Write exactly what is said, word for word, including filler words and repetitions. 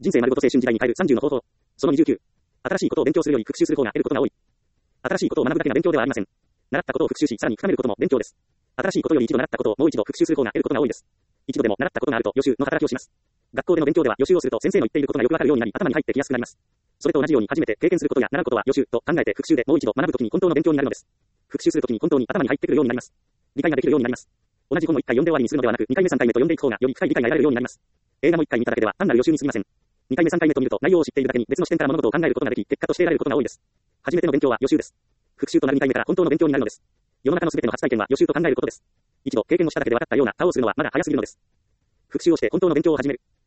人生丸ごと青春時代に変えるさんじゅうの方法。そのにじゅうきゅう。新しいことを勉強するより復習する方が得ることが多い。新しいことを学ぶだけが勉強ではありません。習ったことを復習し、さらに深めることも勉強です。新しいことより一度習ったことをもう一度復習する方が得ることが多いです。一度でも習ったことがあると予習の働きをします。学校での勉強では予習をすると先生の言っていることがよくわかるようになり頭に入ってきやすくなります。それと同じように初めて経験することや習うことは予習と考えて復習でもう一度学ぶときに本当の勉強になるのです。復習するときに本当に頭に入ってくるようになります。理解ができるようになります。同じ本をいっかい読んで終わりにするのではなくにかいめさんかいめと読んでいく方がより深い理解が得られるようになります。映画もいっかい見ただけでは単なる予習に過ぎません。にかいめさんかいめと見ると内容を知っているだけに別の視点から物事を考えることができ、結果として得られることが多いです。初めての勉強は予習です。復習となるにかいめから本当の勉強になるのです。世の中のすべての初体験は予習と考えることです。一度経験をしただけで分かったような顔をするのはまだ早すぎるのです。復習をして本当の勉強を始める。